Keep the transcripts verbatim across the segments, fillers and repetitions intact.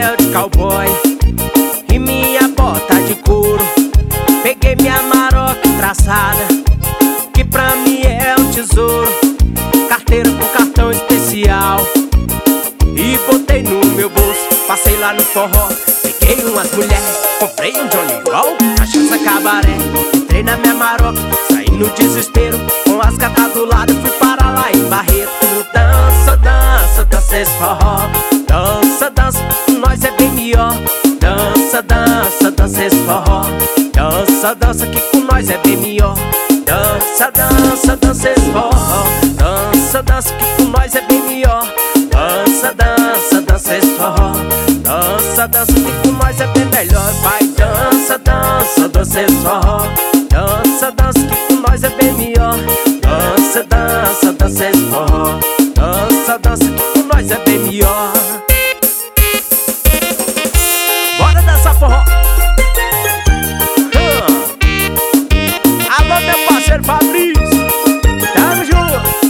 chapéu de cowboy e minha bota de couro. Peguei minha maroca traçada, que pra mim é o tesouro. Carteira com cartão especial e botei no meu bolso. Passei lá no forró, peguei umas mulheres, comprei um Johnny Walker, cachaça cabaré. Entrei na minha maroca, saí no desespero, com as gatas do lado, fui para lá em Barreto. Dança, dança, dança esse forró. Dança, dança, com nós é bem melhor. Dança, dança, dança esse forró. Dança, dança, que com nós é bem melhor. Dança, dança, dança esse forró. Dança, dança, que com nós é bem melhor. Dança, dança, dança esse forró. Dança, dança, que com nós é bem melhor. Vai, dança, dança, dança esse forró. Dança, dança, que com nós é bem melhor. Dança, dança, dança esse forró. Dança, dança, que com nós é bem melhor. Bora dançar forró. hum. Alô, meu parceiro Fabrício, tamo junto.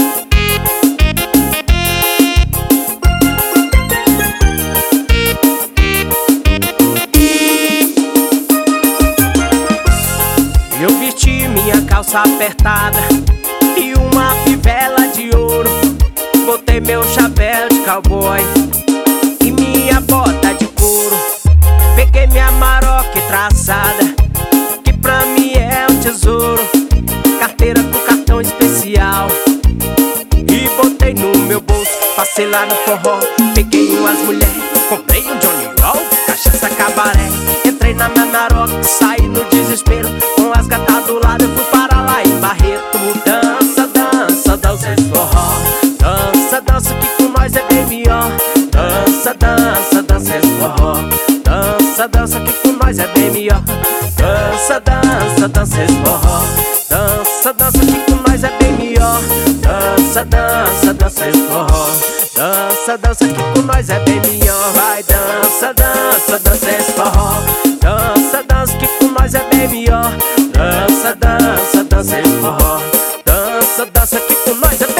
Eu vesti minha calça apertada e uma fivela de ouro. Botei meu chapéu de cowboy e minha bota de couro. Peguei minha maroca traçada, que pra mim é um tesouro. Carteira com cartão especial e botei no meu bolso. Passei lá no forró, peguei umas mulheres, comprei um Johnny Walker, cachaça cabaré. Entrei na minha maroca, saí no desespero, com as gatas do lado, eu fui para lá em Barreto. Dança, dança, dança esse forró. Dança, dança, que com nós é bem melhor. Dança, dança, dança esse forró. Dança, dança, que com nós é bem melhor. Dança, dança, dança esse forró. Dança, dança, que com nós é bem melhor. Dança, dança, dança esse forró. Dança, dança, que com nós é bem melhor. Vai, dança, dança, dança esse forró. Dança, dança, que com nós é bem melhor. Dança, dança, dança esse forró. Dança, dança, que com nós é